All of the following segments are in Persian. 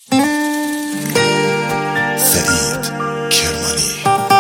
سعید کرمانی.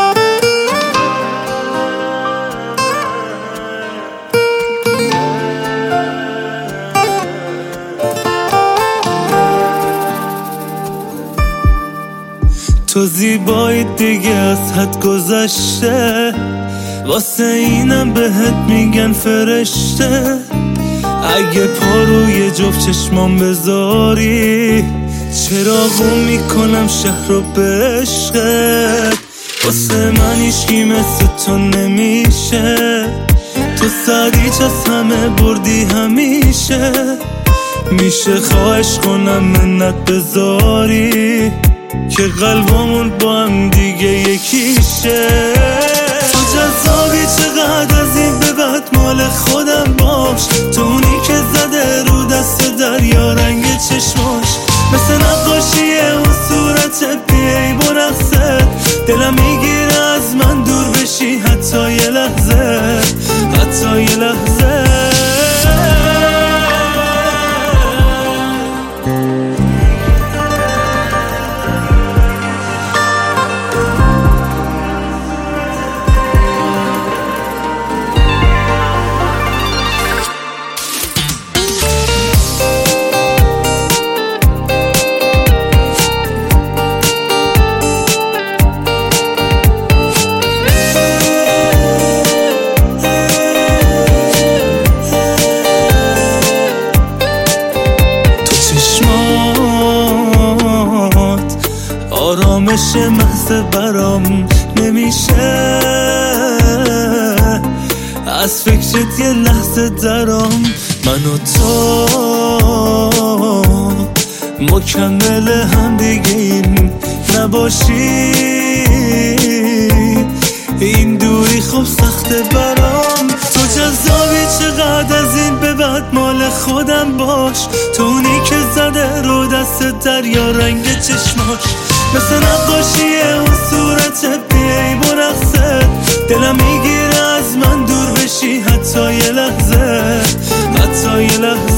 تو زیبایی دیگه از حد گذشته، واسه اینم بهت میگن فرشته. اگه پا روی جفت چشمام بذاری، چراغو میکنم شهر رو به عشقت. واسه من هیچکی مثل تو نمیشه، تو سریچ از همه بردی همیشه. میشه خواهش کنم منت بذاری که قلبمون با هم دیگه یکیشه. تو جذابی چقدر از این به بعد مال خودم باش. تو اونی که زده رو دست دریا رنگ چشماش، مثل نقاشی اون صورت بیای برقصت. دلم میگیره از من دور بشی حتی یه لحظه، حتی یه لحظه. آرامش محض برام نمیشه، از فکرت یه لحظه درام. من و تو مکمل هم دیگه این نباشی، این دوری خوب سخته برام. تو جذابی چقدر از این به بعد مال خودم باش. تو اونی که زده رو دست دریا رنگ چشماش، مثل نقاشی اون صورت بیای برقصت. دلم میگیره از من دور بشی حتی یه لحظه، حتی یه لحظه.